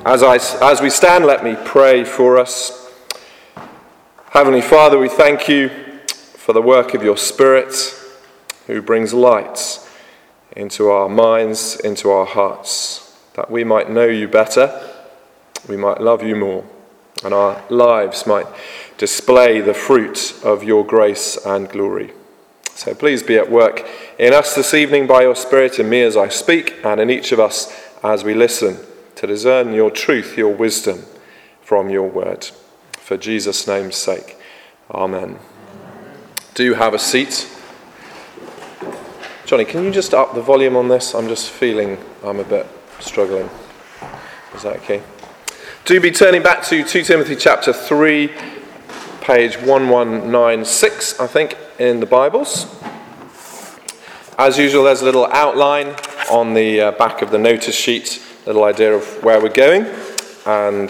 As we stand, let me pray for us. Heavenly Father, we thank you for the work of your Spirit, who brings light into our minds, into our hearts, that we might know you better, we might love you more, and our lives might display the fruit of your grace and glory. So please be at work in us this evening by your Spirit, in me as I speak, and in each of us as we listen, to discern your truth, your wisdom from your word. For Jesus' name's sake, amen. Do have a seat. Johnny, can you just up the volume on this? I'm just feeling I'm a bit struggling. Is that okay? Do be turning back to 2 Timothy chapter 3, page 1196, I think, in the Bibles. As usual, there's a little outline on the back of the notice sheet, little idea of where we're going, and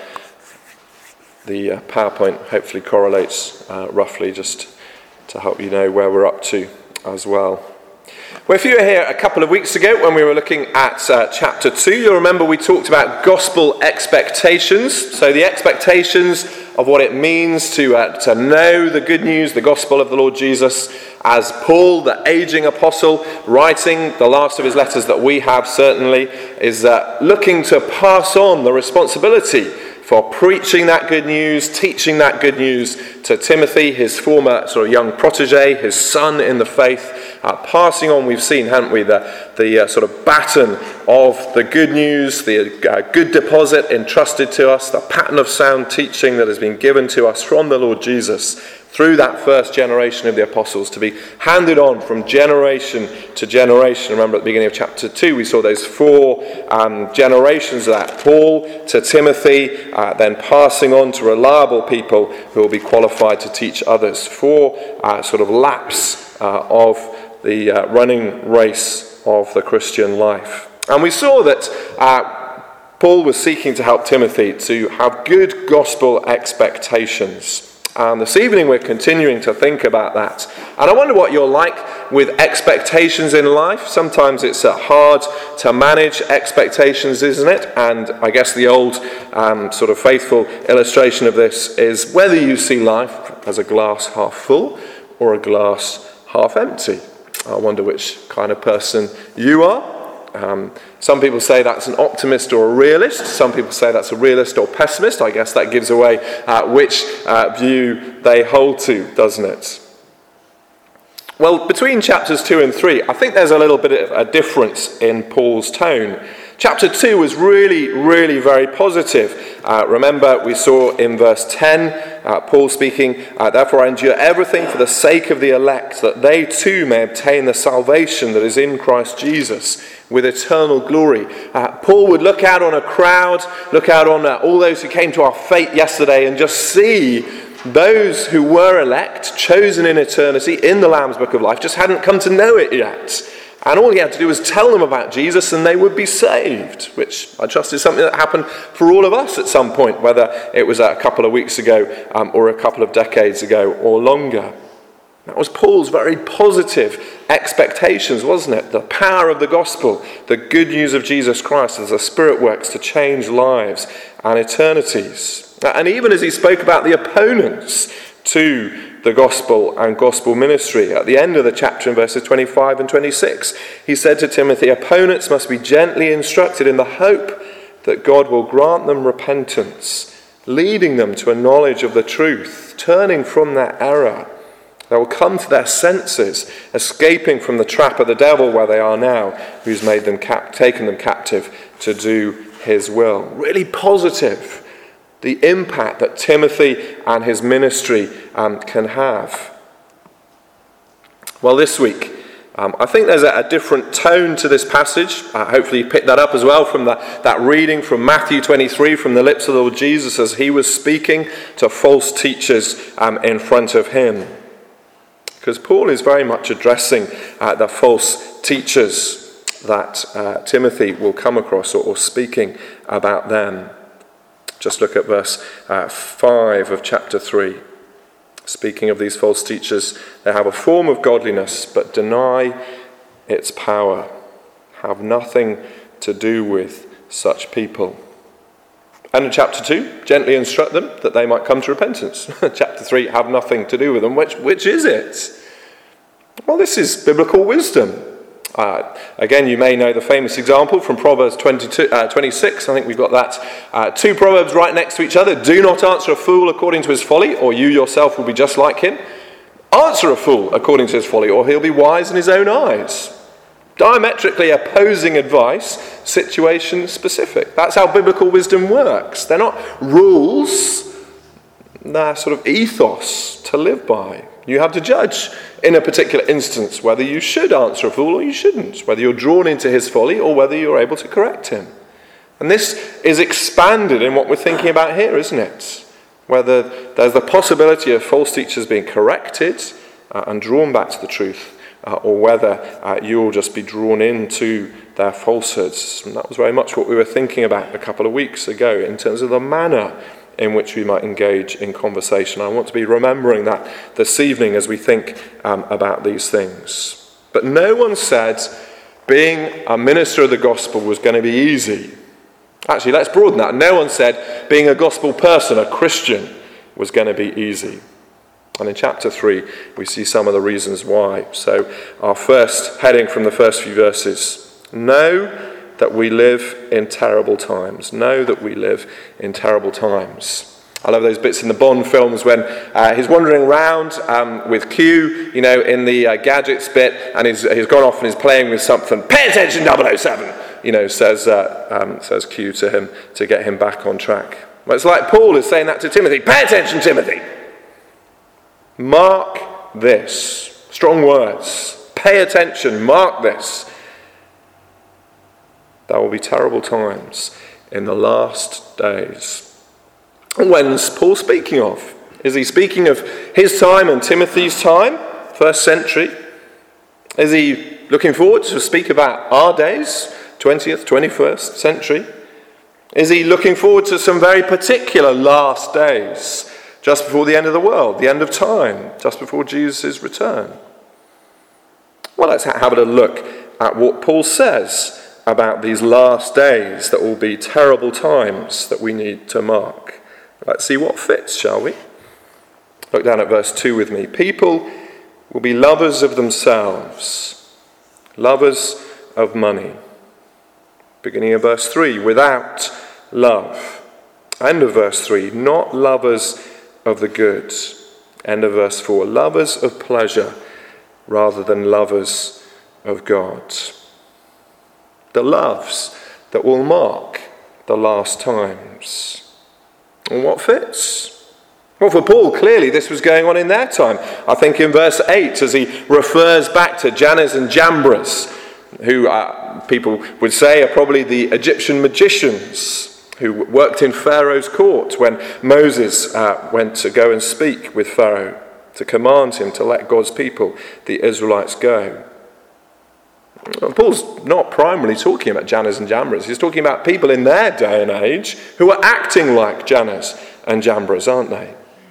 the PowerPoint hopefully correlates roughly, just to help you know where we're up to as well. Well, if you were here a couple of weeks ago when we were looking at chapter 2, you'll remember we talked about gospel expectations. So the expectations of what it means to know the good news, the gospel of the Lord Jesus, as Paul, the aging apostle, writing the last of his letters that we have certainly, is looking to pass on the responsibility for preaching that good news, teaching that good news to Timothy, his former sort of young protege, his son in the faith, passing on, we've seen, haven't we, the sort of baton of the good news, the good deposit entrusted to us, the pattern of sound teaching that has been given to us from the Lord Jesus through that first generation of the apostles, to be handed on from generation to generation. Remember at the beginning of chapter 2, we saw those 4 generations of that. Paul to Timothy, then passing on to reliable people who will be qualified to teach others. 4 sort of laps of the running race of the Christian life. And we saw that Paul was seeking to help Timothy to have good gospel expectations. And this evening we're continuing to think about that. And I wonder what you're like with expectations in life. Sometimes it's hard to manage expectations, isn't it? And I guess the old sort of faithful illustration of this is whether you see life as a glass half full or a glass half empty. I wonder which kind of person you are. Some people say that's an optimist or a realist. Some people say that's a realist or pessimist. I guess that gives away which view they hold to, doesn't it? Well, between chapters 2 and 3, I think there's a little bit of a difference in Paul's tone. Chapter 2 was really, really very positive. Remember, we saw in verse 10, Paul speaking, "Therefore I endure everything for the sake of the elect, that they too may obtain the salvation that is in Christ Jesus with eternal glory." Paul would look out on a crowd, look out on all those who came to our fete yesterday, and just see those who were elect, chosen in eternity, in the Lamb's Book of Life, just hadn't come to know it yet. And all he had to do was tell them about Jesus and they would be saved, which I trust is something that happened for all of us at some point, whether it was a couple of weeks ago or a couple of decades ago or longer. That was Paul's very positive expectations, wasn't it? The power of the gospel, the good news of Jesus Christ as the Spirit works to change lives and eternities. And even as he spoke about the opponents to the gospel and gospel ministry, at the end of the chapter in verses 25 and 26, he said to Timothy, "Opponents must be gently instructed in the hope that God will grant them repentance, leading them to a knowledge of the truth, turning from their error. They will come to their senses, escaping from the trap of the devil where they are now, who's made them taken them captive to do his will." Really positive, the impact that Timothy and his ministry can have. Well, this week, I think there's a different tone to this passage. Hopefully you picked that up as well from that reading from Matthew 23, from the lips of the Lord Jesus as he was speaking to false teachers in front of him. Because Paul is very much addressing the false teachers that Timothy will come across, or speaking about them. Just look at verse 5 of chapter 3. Speaking of these false teachers, they have a form of godliness, but deny its power. Have nothing to do with such people. And in chapter 2, gently instruct them that they might come to repentance. Chapter 3, have nothing to do with them. Which is it? Well, this is biblical wisdom. Again, you may know the famous example from Proverbs 26. I think we've got that. Two proverbs right next to each other. Do not answer a fool according to his folly, or you yourself will be just like him. Answer a fool according to his folly, or he'll be wise in his own eyes. Diametrically opposing advice, situation specific. That's how biblical wisdom works. They're not rules, they're sort of ethos to live by. You have to judge in a particular instance whether you should answer a fool or you shouldn't, whether you're drawn into his folly or whether you're able to correct him. And this is expanded in what we're thinking about here, isn't it? Whether there's the possibility of false teachers being corrected and drawn back to the truth, or whether you'll just be drawn into their falsehoods. And that was very much what we were thinking about a couple of weeks ago in terms of the manner in which we might engage in conversation. I want to be remembering that this evening as we think about these things. But no one said being a minister of the gospel was going to be easy. Actually, let's broaden that. No one said being a gospel person, a Christian, was going to be easy. And in chapter 3, we see some of the reasons why. So our first heading from the first few verses: know that we live in terrible times. Know that we live in terrible times. I love those bits in the Bond films when he's wandering around with Q, in the gadgets bit, and he's gone off and he's playing with something. Pay attention, 007! Says Q to him to get him back on track. Well, it's like Paul is saying that to Timothy. Pay attention, Timothy! Mark this. Strong words. Pay attention. Mark this. There will be terrible times in the last days. When's Paul speaking of? Is he speaking of his time and Timothy's time, first century? Is he looking forward to speak about our days, 20th, 21st century? Is he looking forward to some very particular last days, just before the end of the world, the end of time, just before Jesus' return? Well, let's have a look at what Paul says about these last days that will be terrible times that we need to mark. Let's see what fits, shall we? Look down at verse 2 with me. People will be lovers of themselves, lovers of money. Beginning of verse 3, without love. End of verse 3, not lovers of the good. End of verse 4, lovers of pleasure rather than lovers of God. The loves that will mark the last times. And what fits? Well, for Paul, clearly this was going on in their time. I think in verse 8, as he refers back to Jannes and Jambres, who people would say are probably the Egyptian magicians who worked in Pharaoh's court when Moses went to go and speak with Pharaoh to command him to let God's people, the Israelites, go. Paul's not primarily talking about Jannes and Jambres. He's talking about people in their day and age who are acting like Jannes and Jambres, aren't they?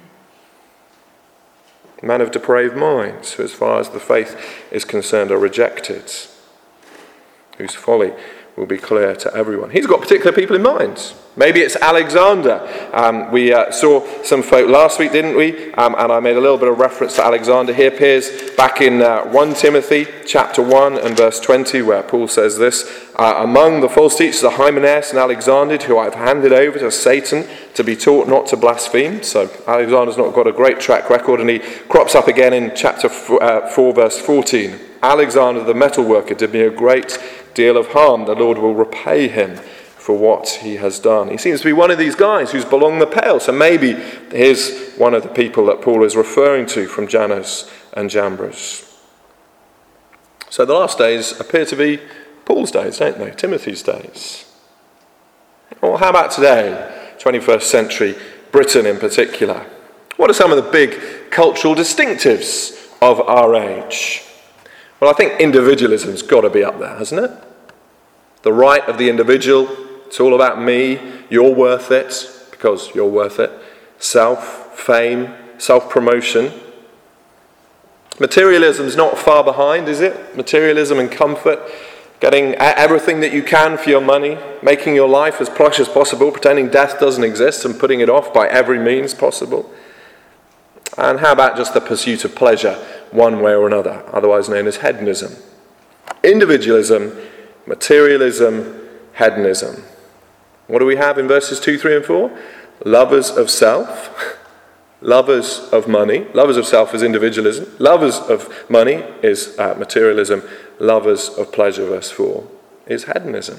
Men of depraved minds, who as far as the faith is concerned are rejected, whose folly will be clear to everyone. He's got particular people in mind. Maybe it's Alexander. We saw some folk last week, didn't we? And I made a little bit of reference to Alexander. He appears back in 1 Timothy chapter 1 and verse 20, where Paul says this: among the false teachers are Hymenaeus and Alexander, who I've handed over to Satan to be taught not to blaspheme. So Alexander's not got a great track record, and he crops up again in chapter 4 verse 14. Alexander the metalworker did me a great deal of harm. The Lord will repay him for what he has done. He seems to be one of these guys who's belonged the pale. So maybe here's one of the people that Paul is referring to from Jannes and Jambres. So the last days appear to be Paul's days, don't they? Timothy's days. Well, how about today? 21st century Britain in particular. What are some of the big cultural distinctives of our age? Well, I think individualism's got to be up there, hasn't it? The right of the individual. It's all about me. You're worth it because you're worth it. Self, fame, self-promotion. Materialism's not far behind, is it? Materialism and comfort. getting everything that you can for your money, making your life as posh as possible, pretending death doesn't exist and putting it off by every means possible? And how about just the pursuit of pleasure one way or another, otherwise known as hedonism? Individualism, materialism, hedonism. What do we have in verses 2, 3 and 4? Lovers of self, lovers of money. Lovers of self is individualism. Lovers of money is materialism. Lovers of pleasure, verse 4, is hedonism.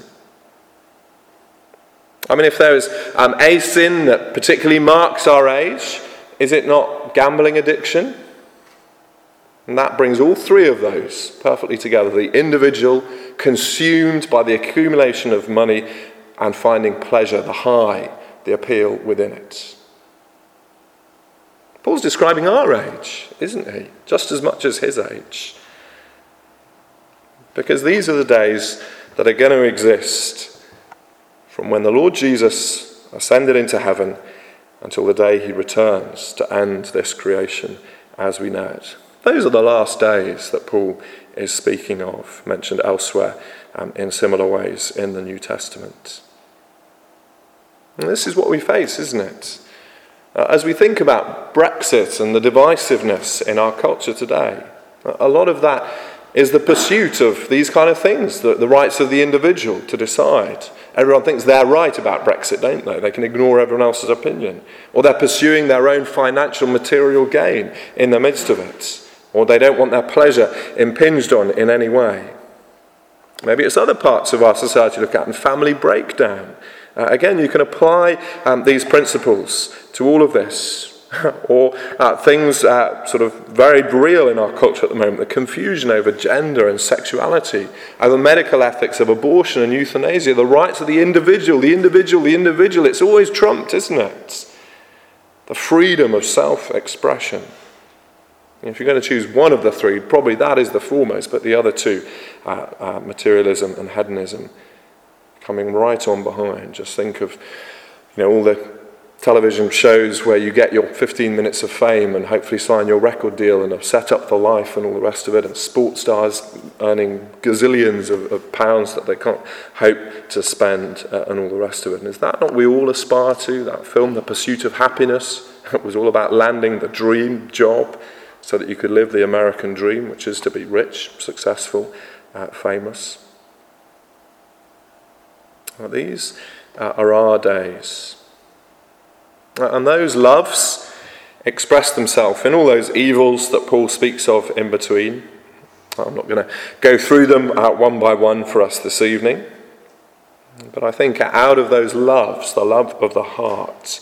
I mean, if there is a sin that particularly marks our age, is it not gambling addiction? And that brings all three of those perfectly together. The individual consumed by the accumulation of money and finding pleasure, the high, the appeal within it. Paul's describing our age, isn't he? Just as much as his age. Because these are the days that are going to exist from when the Lord Jesus ascended into heaven until the day he returns to end this creation as we know it. Those are the last days that Paul is speaking of, mentioned elsewhere in similar ways in the New Testament. And this is what we face, isn't it? As we think about Brexit and the divisiveness in our culture today, a lot of that is the pursuit of these kind of things, the rights of the individual to decide. Everyone thinks they're right about Brexit, don't they? They can ignore everyone else's opinion. Or they're pursuing their own financial material gain in the midst of it. Or they don't want their pleasure impinged on in any way. Maybe it's other parts of our society to look at, and family breakdown. Again, you can apply these principles to all of this. Or things sort of very real in our culture at the moment, the confusion over gender and sexuality, over medical ethics of abortion and euthanasia, the rights of the individual, it's always trumped, isn't it? The freedom of self-expression. If you're going to choose one of the three, probably that is the foremost, but the other two, materialism and hedonism, coming right on behind. Just think of, all the television shows where you get your 15 minutes of fame and hopefully sign your record deal and have set up for life and all the rest of it, and sports stars earning gazillions of pounds that they can't hope to spend and all the rest of it. And is that not what we all aspire to? That film, The Pursuit of Happiness, it was all about landing the dream job so that you could live the American dream, which is to be rich, successful, famous. Well, these are our days. And those loves express themselves in all those evils that Paul speaks of in between. I'm not going to go through them one by one for us this evening. But I think out of those loves, the love of the heart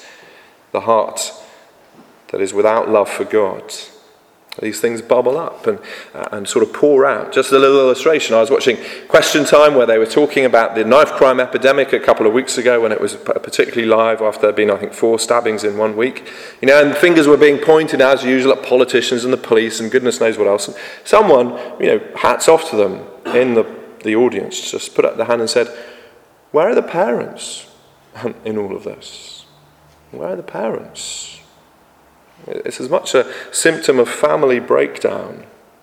that is without love for God, these things bubble up and sort of pour out. Just a little illustration. I was watching Question Time where they were talking about the knife crime epidemic a couple of weeks ago when it was particularly live after there had been, I think, 4 stabbings in 1 week. And fingers were being pointed, as usual, at politicians and the police and goodness knows what else. And someone, hats off to them in the audience, just put up their hand and said, "Where are the parents in all of this? Where are the parents?" It's as much a symptom of family breakdown.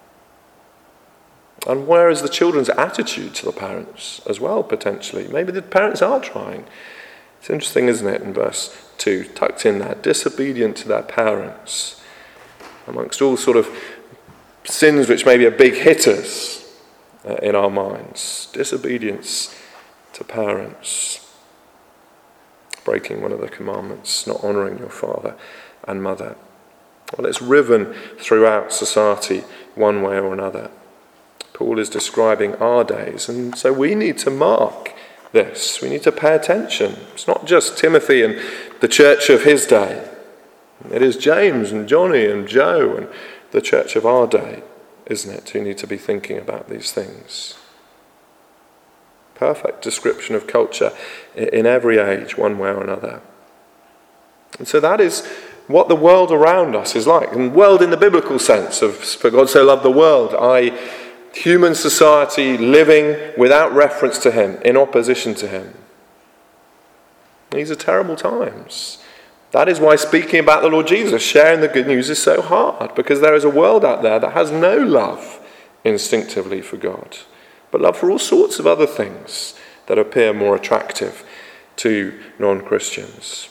And where is the children's attitude to the parents as well, potentially? Maybe the parents are trying. It's interesting, isn't it, in verse 2, tucked in there, disobedient to their parents. Amongst all sort of sins which maybe are big hitters in our minds. Disobedience to parents. Breaking one of the commandments, not honouring your father and mother. Well, it's riven throughout society one way or another. Paul is describing our days, and so we need to mark this. We need to pay attention. It's not just Timothy and the church of his day. It is James and Johnny and Joe and the church of our day, isn't it, who need to be thinking about these things. Perfect description of culture in every age, one way or another. And so that is what the world around us is like. And world in the biblical sense of, for God so loved the world, i.e. human society living without reference to him, in opposition to him. These are terrible times. That is why speaking about the Lord Jesus, sharing the good news, is so hard, because there is a world out there that has no love instinctively for God. but love for all sorts of other things that appear more attractive to non-Christians.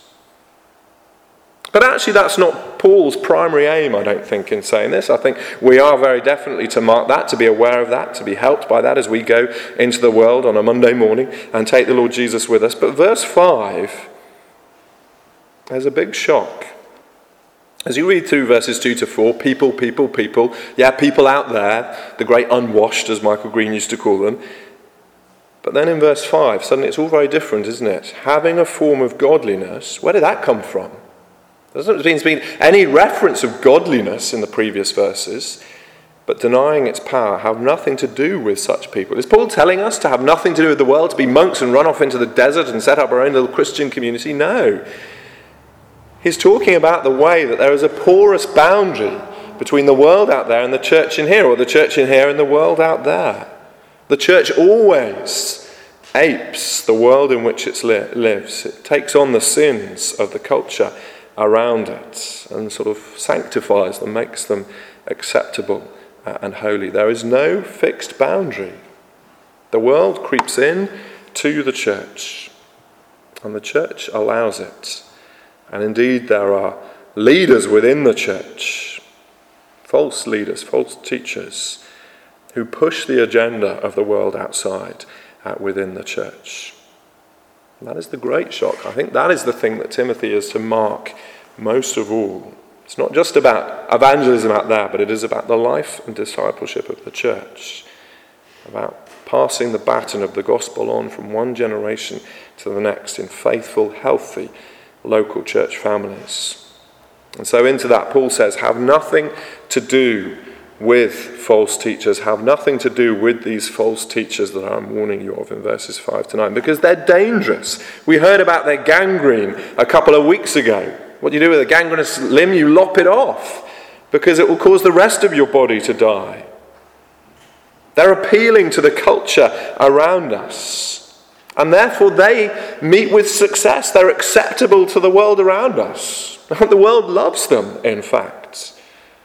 But actually that's not Paul's primary aim, I don't think, in saying this. I think we are very definitely to mark that, to be aware of that, to be helped by that as we go into the world on a Monday morning and take the Lord Jesus with us. But verse 5, there's a big shock. As you read through verses 2 to 4, people. Yeah, people out there, the great unwashed, as Michael Green used to call them. But then in verse 5, suddenly it's all very different, isn't it? Having a form of godliness, where did that come from? There doesn't seem to be any reference of godliness in the previous verses, but denying its power have nothing to do with such people. Is Paul telling us to have nothing to do with the world, to be monks and run off into the desert and set up our own little Christian community? No. He's talking about the way that there is a porous boundary between the world out there and the church in here, or the church in here and the world out there. The church always apes the world in which it lives. It takes on the sins of the culture around it and sort of sanctifies them, makes them acceptable and holy. There is no fixed boundary. The world creeps in to the church, and the church allows it. And indeed there are leaders within the church, false leaders, false teachers, who push the agenda of the world outside within the church. And that is the great shock. I think that is the thing that Timothy is to mark most of all. It's not just about evangelism out there, but it is about the life and discipleship of the church, about passing the baton of the gospel on from one generation to the next in faithful, healthy, local church families. And so into that Paul says, have nothing to do with false teachers, have nothing to do with these false teachers that I'm warning you of in verses 5 to 9, because they're dangerous. We heard about their gangrene a couple of weeks ago. What do you do with a gangrenous limb? You lop it off, because it will cause the rest of your body to die. They're appealing to the culture around us, and therefore they meet with success. They're acceptable to the world around us. The world loves them, in fact.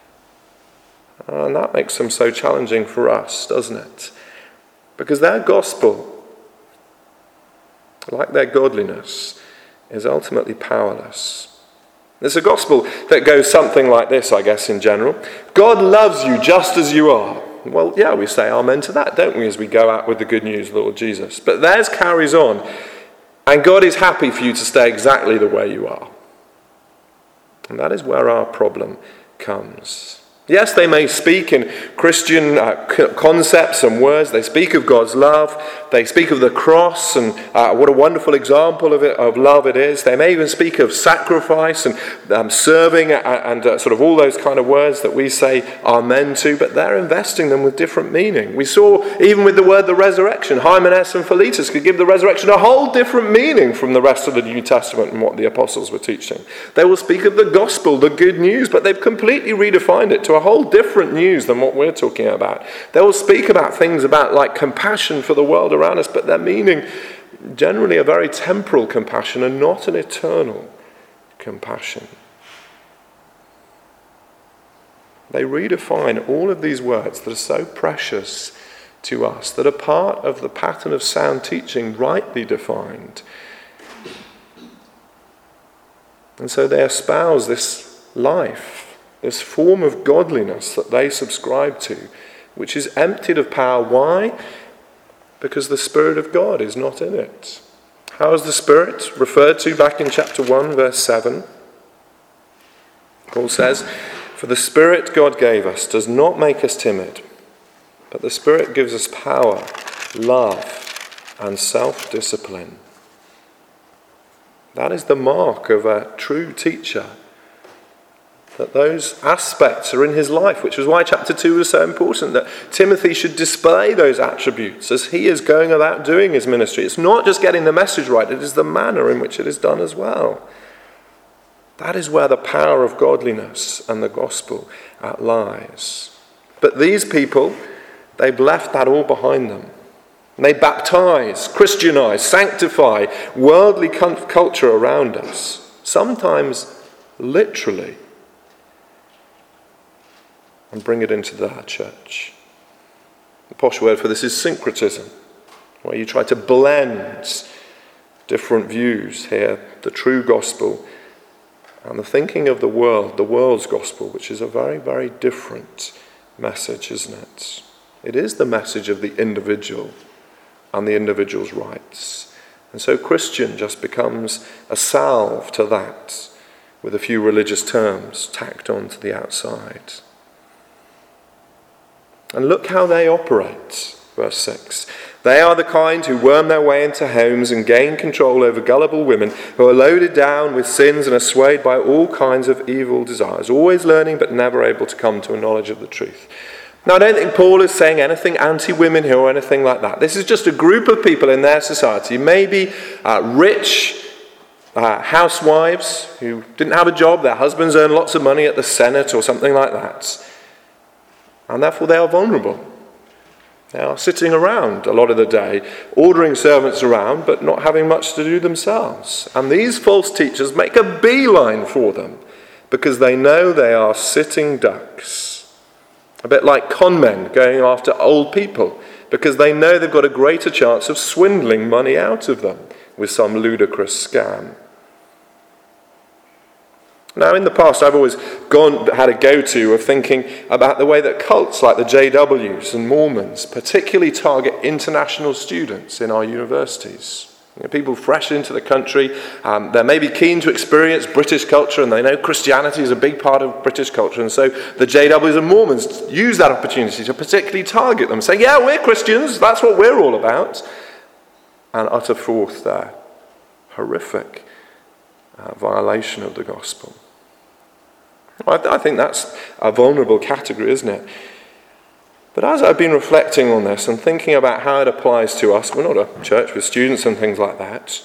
And that makes them so challenging for us, doesn't it? Because their gospel, like their godliness, is ultimately powerless. There's a gospel that goes something like this, I guess, in general. God loves you just as you are. Well, yeah, we say amen to that, don't we, as we go out with the good news of the Lord Jesus. But theirs carries on. And God is happy for you to stay exactly the way you are. And that is where our problem comes. Yes, they may speak in Christian concepts and words. They speak of God's love. They speak of the cross and what a wonderful example of love it is. They may even speak of sacrifice and serving and sort of all those kind of words that we say amen to, but they're investing them with different meaning. We saw even with the word the resurrection, Hymenaeus and Philetus could give the resurrection a whole different meaning from the rest of the New Testament and what the apostles were teaching. They will speak of the gospel, the good news, but they've completely redefined it to a whole different news than what we're talking about. They will speak about things about like compassion for the world around us, but their meaning generally a very temporal compassion and not an eternal compassion. They redefine all of these words that are so precious to us, that are part of the pattern of sound teaching rightly defined. And so they espouse this life, this form of godliness that they subscribe to, which is emptied of power. Why? Because the Spirit of God is not in it. How is the Spirit referred to back in chapter 1, verse 7? Paul says, "For the Spirit God gave us does not make us timid, but the Spirit gives us power, love, and self-discipline." That is the mark of a true teacher, that those aspects are in his life, which is why chapter 2 was so important, that Timothy should display those attributes as he is going about doing his ministry. It's not just getting the message right, it is the manner in which it is done as well. That is where the power of godliness and the gospel lies. But these people, they've left that all behind them. And they baptize, Christianize, sanctify worldly culture around us, sometimes literally, and bring it into our church. posh word for this is syncretism, where you try to blend different views here, the true gospel and the thinking of the world's gospel, which is a very, very different message, isn't it? It is the message of the individual and the individual's rights. And so Christian just becomes a salve to that, with a few religious terms tacked on to the outside. And look how they operate, verse 6. They are the kind who worm their way into homes and gain control over gullible women who are loaded down with sins and are swayed by all kinds of evil desires, always learning but never able to come to a knowledge of the truth. Now, I don't think Paul is saying anything anti-women here or anything like that. This is just a group of people in their society, maybe rich housewives who didn't have a job, their husbands earn lots of money at the Senate or something like that. And therefore they are vulnerable. They are sitting around a lot of the day, ordering servants around, but not having much to do themselves. And these false teachers make a beeline for them because they know they are sitting ducks. A bit like con men going after old people because they know they've got a greater chance of swindling money out of them with some ludicrous scam. Now, in the past, I've always had a go-to of thinking about the way that cults like the JWs and Mormons particularly target international students in our universities. You know, people fresh into the country, they're maybe keen to experience British culture and they know Christianity is a big part of British culture, and so the JWs and Mormons use that opportunity to particularly target them, saying, yeah, we're Christians, that's what we're all about, and utter forth their horrific violation of the gospel. I think that's a vulnerable category, isn't it? But as I've been reflecting on this and thinking about how it applies to us, we're not a church with students and things like that,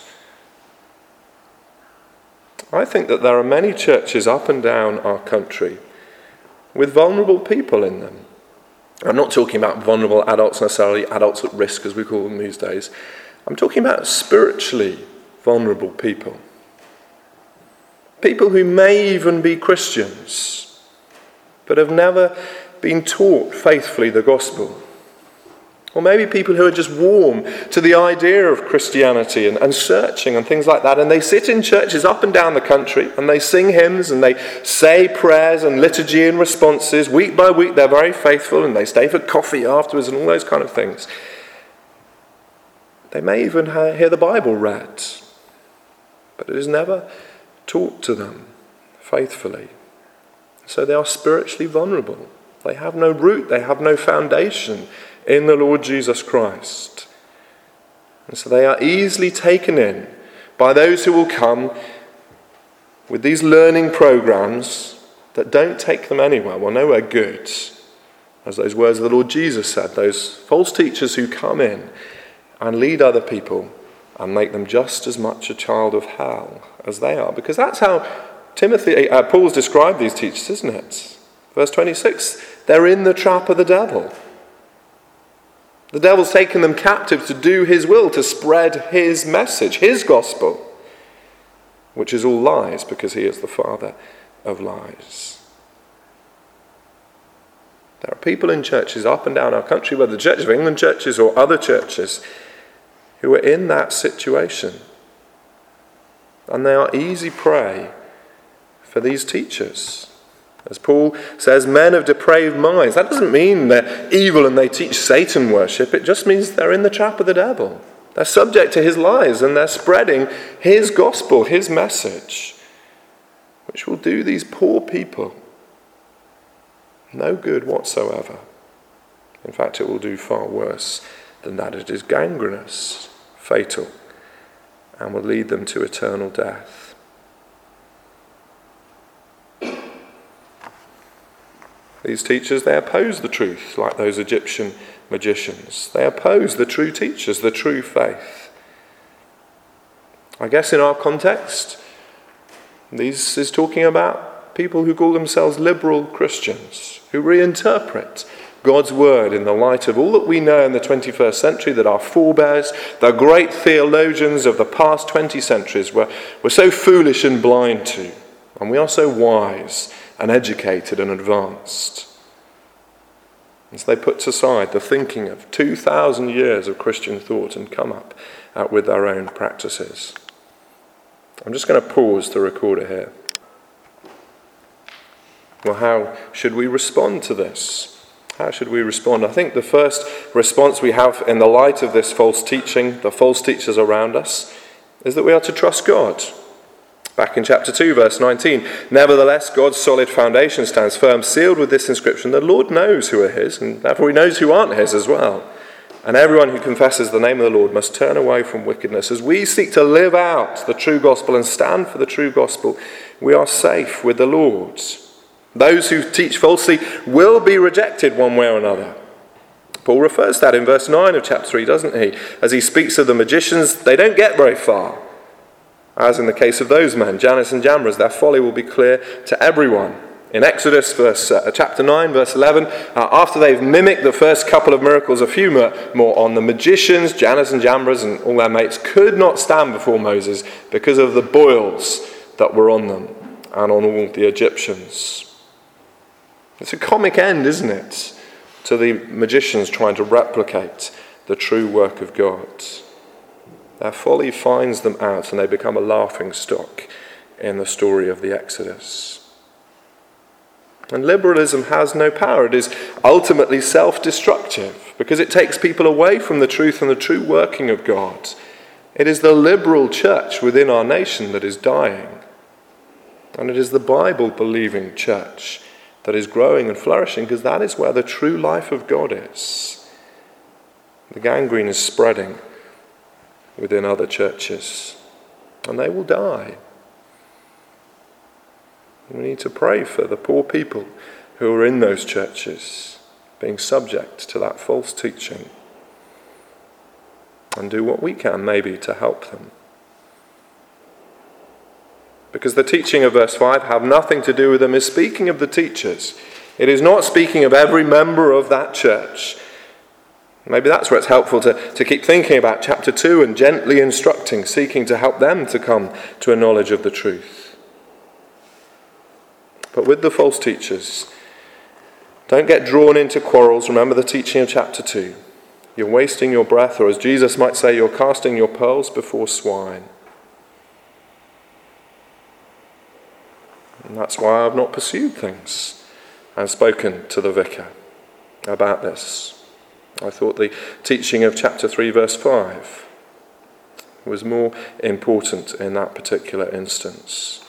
I think that there are many churches up and down our country with vulnerable people in them. I'm not talking about vulnerable adults necessarily, adults at risk as we call them these days. I'm talking about spiritually vulnerable people. People who may even be Christians, but have never been taught faithfully the gospel. Or maybe people who are just warm to the idea of Christianity and searching and things like that. And they sit in churches up and down the country and they sing hymns and they say prayers and liturgy and responses. Week by week they're very faithful and they stay for coffee afterwards and all those kind of things. They may even hear the Bible read, but it is never taught to them faithfully. So they are spiritually vulnerable. They have no root, they have no foundation in the Lord Jesus Christ. And so they are easily taken in by those who will come with these learning programs that don't take them anywhere, well, nowhere good. As those words of the Lord Jesus said, those false teachers who come in and lead other people and make them just as much a child of hell as they are. Because that's how Paul's described these teachers, isn't it? Verse 26, they're in the trap of the devil. The devil's taken them captive to do his will, to spread his message, his gospel, which is all lies because he is the father of lies. There are people in churches up and down our country, whether the Church of England churches or other churches, who are in that situation. And they are easy prey for these teachers. As Paul says, men of depraved minds. That doesn't mean they're evil and they teach Satan worship. It just means they're in the trap of the devil. They're subject to his lies and they're spreading his gospel, his message, which will do these poor people no good whatsoever. In fact, it will do far worse than that. It is gangrenous, fatal, and will lead them to eternal death. These teachers, they oppose the truth, like those Egyptian magicians. They oppose the true teachers, the true faith. I guess in our context, this is talking about people who call themselves liberal Christians, who reinterpret God's word in the light of all that we know in the 21st century, that our forebears, the great theologians of the past 20 centuries, were so foolish and blind to. And we are so wise and educated and advanced. And so they put aside the thinking of 2,000 years of Christian thought and come up with their own practices. I'm just going to pause to record it here. Well, how should we respond to this? How should we respond? I think the first response we have in the light of this false teaching, the false teachers around us, is that we are to trust God. Back in chapter 2, verse 19, "Nevertheless, God's solid foundation stands firm, sealed with this inscription, the Lord knows who are his, and therefore he knows who aren't his as well. And everyone who confesses the name of the Lord must turn away from wickedness." As we seek to live out the true gospel and stand for the true gospel, we are safe with the Lord. Those who teach falsely will be rejected one way or another. Paul refers to that in verse 9 of chapter 3, doesn't he? As he speaks of the magicians, they don't get very far. As in the case of those men, Jannes and Jambres, their folly will be clear to everyone. In Exodus chapter 9, verse 11, after they've mimicked the first couple of miracles, a few more on, the magicians, Jannes and Jambres and all their mates, could not stand before Moses because of the boils that were on them and on all the Egyptians. It's a comic end, isn't it, to the magicians trying to replicate the true work of God. Their folly finds them out and they become a laughing stock in the story of the Exodus. And liberalism has no power. It is ultimately self-destructive because it takes people away from the truth and the true working of God. It is the liberal church within our nation that is dying. And it is the Bible-believing church that is growing and flourishing because that is where the true life of God is. The gangrene is spreading within other churches, and they will die. We need to pray for the poor people who are in those churches being subject to that false teaching and do what we can maybe to help them. Because the teaching of verse 5 have nothing to do with them is speaking of the teachers. It is not speaking of every member of that church. Maybe that's where it's helpful to keep thinking about chapter 2 and gently instructing, seeking to help them to come to a knowledge of the truth. But with the false teachers, don't get drawn into quarrels. Remember the teaching of chapter 2. You're wasting your breath, or as Jesus might say, you're casting your pearls before swine. And that's why I've not pursued things and spoken to the vicar about this. I thought the teaching of chapter 3, verse 5 was more important in that particular instance.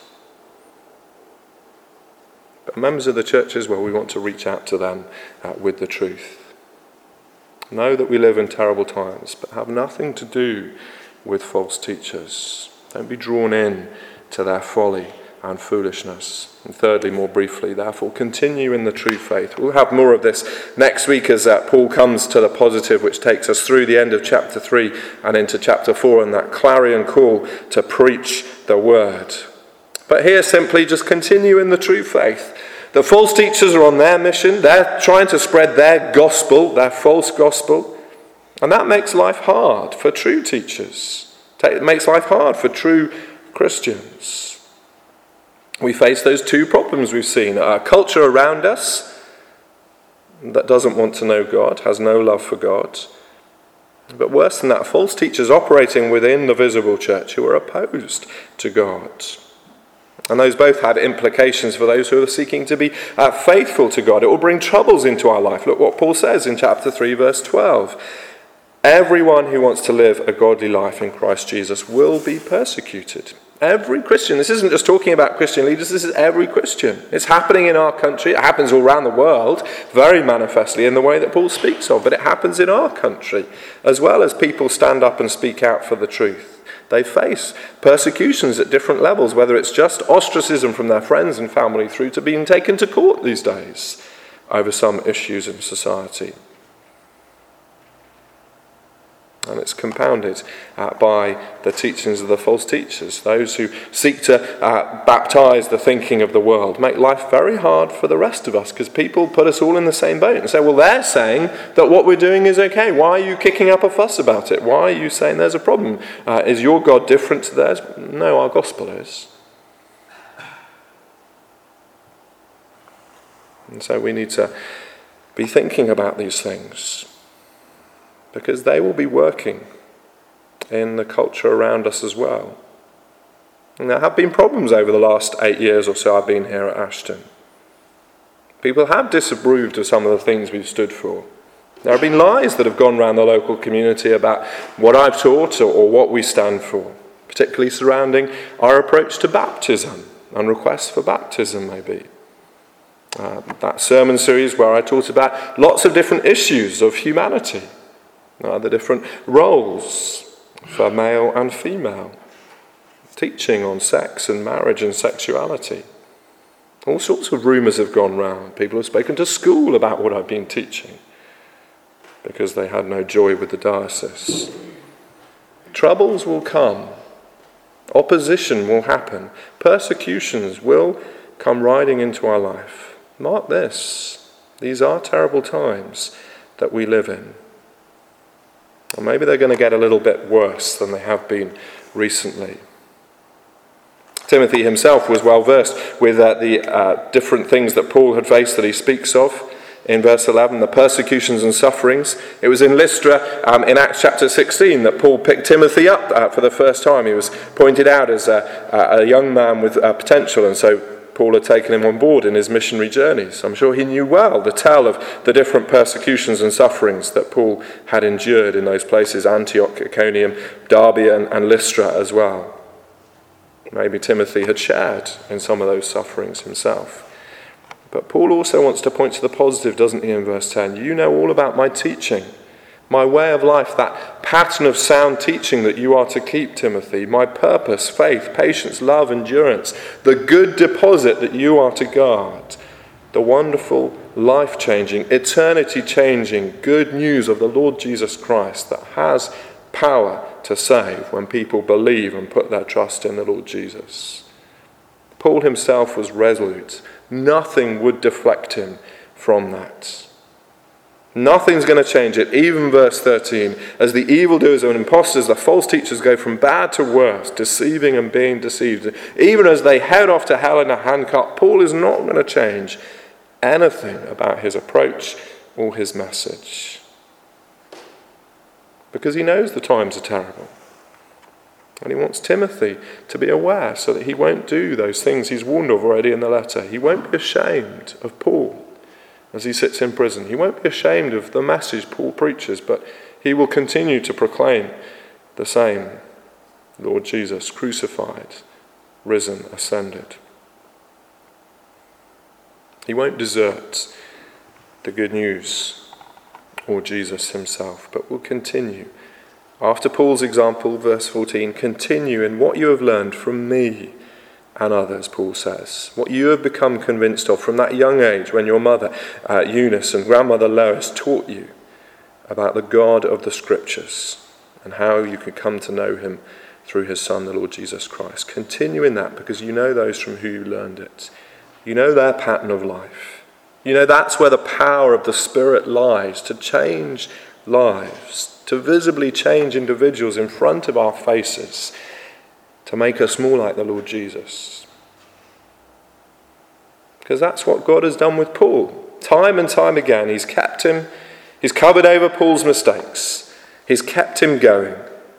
But members of the churches, well, we want to reach out to them with the truth. Know that we live in terrible times, but have nothing to do with false teachers. Don't be drawn in to their folly and foolishness. And thirdly, more briefly, therefore, continue in the true faith. We'll have more of this next week as Paul comes to the positive, which takes us through the end of chapter 3 and into chapter 4, and that clarion call to preach the word. But here, simply just continue in the true faith. The false teachers are on their mission. They're trying to spread their gospel, their false gospel. And that makes life hard for true teachers. It makes life hard for true Christians. We face those two problems we've seen. Our culture around us that doesn't want to know God, has no love for God. But worse than that, false teachers operating within the visible church who are opposed to God. And those both had implications for those who are seeking to be faithful to God. It will bring troubles into our life. Look what Paul says in chapter 3, verse 12. Everyone who wants to live a godly life in Christ Jesus will be persecuted. Every Christian. This isn't just talking about Christian leaders, this is every Christian. It's happening in our country. It happens all around the world, very manifestly in the way that Paul speaks of. But it happens in our country, as well as people stand up and speak out for the truth. They face persecutions at different levels, whether it's just ostracism from their friends and family through to being taken to court these days over some issues in society. And it's compounded by the teachings of the false teachers, those who seek to baptize the thinking of the world, make life very hard for the rest of us, because people put us all in the same boat and say, well, they're saying that what we're doing is okay. Why are you kicking up a fuss about it? Why are you saying there's a problem? Is your God different to theirs? No, our gospel is. And so we need to be thinking about these things, because they will be working in the culture around us as well. And there have been problems over the last 8 years or so I've been here at Ashton. People have disapproved of some of the things we've stood for. There have been lies that have gone around the local community about what I've taught or what we stand for, particularly surrounding our approach to baptism and requests for baptism maybe. That sermon series where I taught about lots of different issues of humanity, the different roles for male and female, teaching on sex and marriage and sexuality. All sorts of rumours have gone round. People have spoken to school about what I've been teaching because they had no joy with the diocese. Troubles will come. Opposition will happen. Persecutions will come riding into our life. Mark this. These are terrible times that we live in. And maybe they're going to get a little bit worse than they have been recently. Timothy himself was well versed with the different things that Paul had faced that he speaks of. In verse 11, the persecutions and sufferings. It was in Lystra in Acts chapter 16 that Paul picked Timothy up for the first time. He was pointed out as a young man with potential, and so Paul had taken him on board in his missionary journeys. I'm sure he knew well the tale of the different persecutions and sufferings that Paul had endured in those places, Antioch, Iconium, Derbe and Lystra as well. Maybe Timothy had shared in some of those sufferings himself. But Paul also wants to point to the positive, doesn't he, in verse 10? You know all about my teaching, my way of life, that pattern of sound teaching that you are to keep, Timothy, my purpose, faith, patience, love, endurance, the good deposit that you are to guard, the wonderful, life-changing, eternity-changing good news of the Lord Jesus Christ that has power to save when people believe and put their trust in the Lord Jesus. Paul himself was resolute. Nothing would deflect him from that. Nothing's going to change it. Even verse 13, as the evildoers and impostors, the false teachers go from bad to worse, deceiving and being deceived. Even as they head off to hell in a handcart, Paul is not going to change anything about his approach or his message. Because he knows the times are terrible. And he wants Timothy to be aware so that he won't do those things he's warned of already in the letter. He won't be ashamed of Paul as he sits in prison. He won't be ashamed of the message Paul preaches, but he will continue to proclaim the same. Lord Jesus crucified, risen, ascended. He won't desert the good news or Jesus himself, but will continue. After Paul's example, verse 14, continue in what you have learned from me and others, Paul says. What you have become convinced of from that young age when your mother, Eunice, and grandmother Lois taught you about the God of the Scriptures and how you could come to know him through his Son, the Lord Jesus Christ. Continue in that because you know those from who you learned it. You know their pattern of life. You know that's where the power of the Spirit lies, to change lives, to visibly change individuals in front of our faces, to make us more like the Lord Jesus. Because that's what God has done with Paul. Time and time again, he's kept him, he's covered over Paul's mistakes, he's kept him going.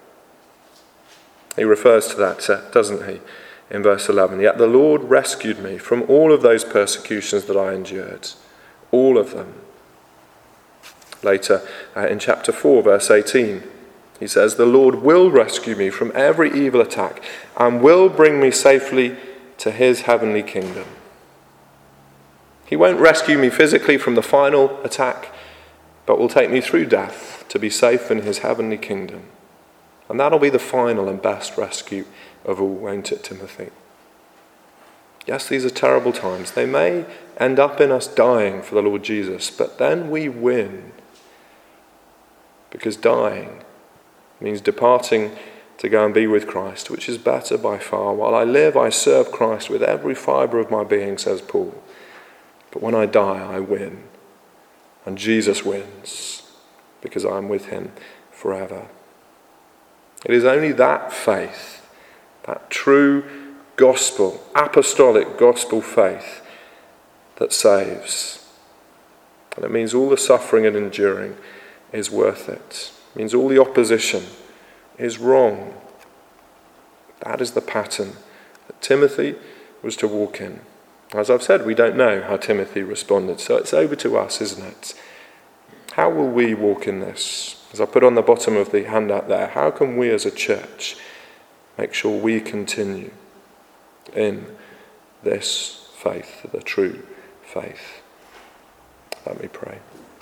He refers to that, doesn't he, in verse 11. Yet the Lord rescued me from all of those persecutions that I endured, all of them. Later in chapter 4, verse 18, he says, the Lord will rescue me from every evil attack and will bring me safely to his heavenly kingdom. He won't rescue me physically from the final attack, but will take me through death to be safe in his heavenly kingdom. And that'll be the final and best rescue of all, won't it, Timothy? Yes, these are terrible times. They may end up in us dying for the Lord Jesus, but then we win. Because dying means departing to go and be with Christ, which is better by far. While I live, I serve Christ with every fibre of my being, says Paul. But when I die, I win. And Jesus wins because I'm with him forever. It is only that faith, that true gospel, apostolic gospel faith, that saves. And it means all the suffering and enduring is worth it. It means all the opposition is wrong. That is the pattern that Timothy was to walk in. As I've said, we don't know how Timothy responded, so it's over to us, isn't it? How will we walk in this? As I put on the bottom of the handout there, how can we as a church make sure we continue in this faith, the true faith? Let me pray.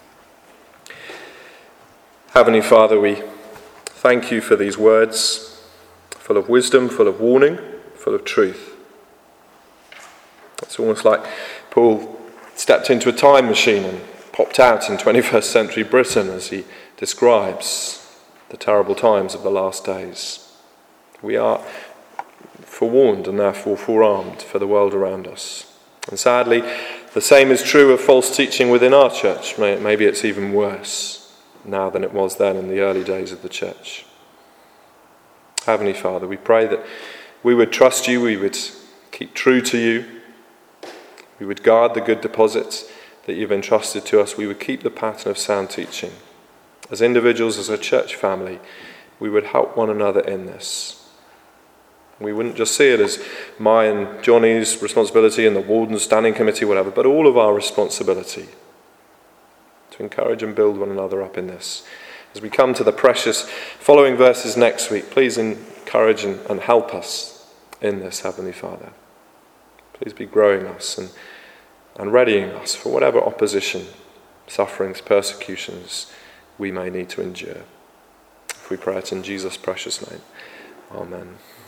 Heavenly Father, we thank you for these words, full of wisdom, full of warning, full of truth. It's almost like Paul stepped into a time machine and popped out in 21st century Britain as he describes the terrible times of the last days. We are forewarned and therefore forearmed for the world around us. And sadly, the same is true of false teaching within our church. Maybe it's even worse now than it was then in the early days of the church. Heavenly Father, we pray that we would trust you, we would keep true to you, we would guard the good deposits that you've entrusted to us, we would keep the pattern of sound teaching. As individuals, as a church family, we would help one another in this. We wouldn't just see it as my and Johnny's responsibility and the Warden's Standing Committee, whatever, but all of our responsibility to encourage and build one another up in this. As we come to the precious following verses next week, please encourage and help us in this, Heavenly Father. Please be growing us and readying us for whatever opposition, sufferings, persecutions we may need to endure. If we pray it in Jesus' precious name. Amen.